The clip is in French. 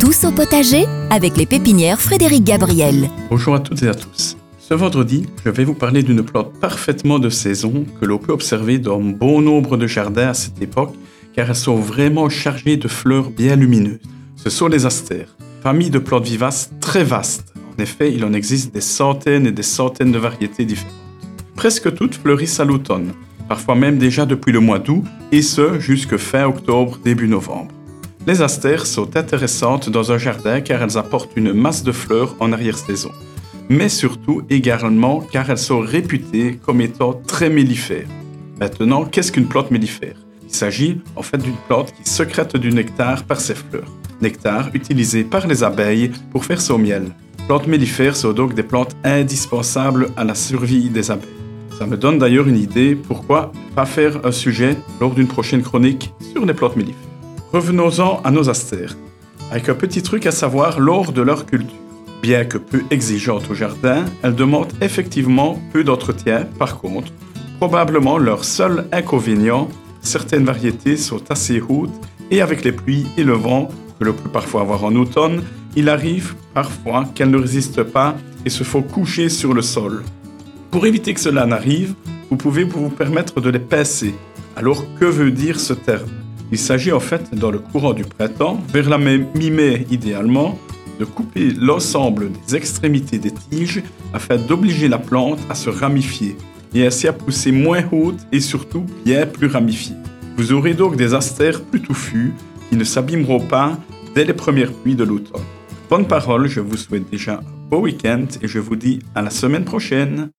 Tous au potager avec les pépinières Frédéric Gabriel. Bonjour à toutes et à tous. Ce vendredi, je vais vous parler d'une plante parfaitement de saison que l'on peut observer dans bon nombre de jardins à cette époque car elles sont vraiment chargées de fleurs bien lumineuses. Ce sont les astères, famille de plantes vivaces très vaste. En effet, il en existe des centaines et des centaines de variétés différentes. Presque toutes fleurissent à l'automne, parfois même déjà depuis le mois d'août, et ce jusque fin octobre, début novembre. Les astères sont intéressantes dans un jardin car elles apportent une masse de fleurs en arrière-saison, mais surtout également car elles sont réputées comme étant très mellifères. Maintenant, qu'est-ce qu'une plante mellifère ? Il s'agit en fait d'une plante qui sécrète du nectar par ses fleurs. Nectar utilisé par les abeilles pour faire son miel. Plantes mellifères sont donc des plantes indispensables à la survie des abeilles. Ça me donne d'ailleurs une idée pourquoi pas faire un sujet lors d'une prochaine chronique sur les plantes mellifères. Revenons-en à nos astères, avec un petit truc à savoir lors de leur culture. Bien que peu exigeantes au jardin, elles demandent effectivement peu d'entretien. Par contre, probablement leur seul inconvénient, certaines variétés sont assez hautes et avec les pluies et le vent que l'on peut parfois avoir en automne, il arrive parfois qu'elles ne résistent pas et se font coucher sur le sol. Pour éviter que cela n'arrive, vous pouvez vous permettre de les pincer. Alors que veut dire ce terme ? Il s'agit en fait, dans le courant du printemps, vers la mi-mai idéalement, de couper l'ensemble des extrémités des tiges afin d'obliger la plante à se ramifier et ainsi à pousser moins haute et surtout bien plus ramifiée. Vous aurez donc des astères plus touffues qui ne s'abîmeront pas dès les premières pluies de l'automne. Bonne parole, je vous souhaite déjà un beau week-end et je vous dis à la semaine prochaine.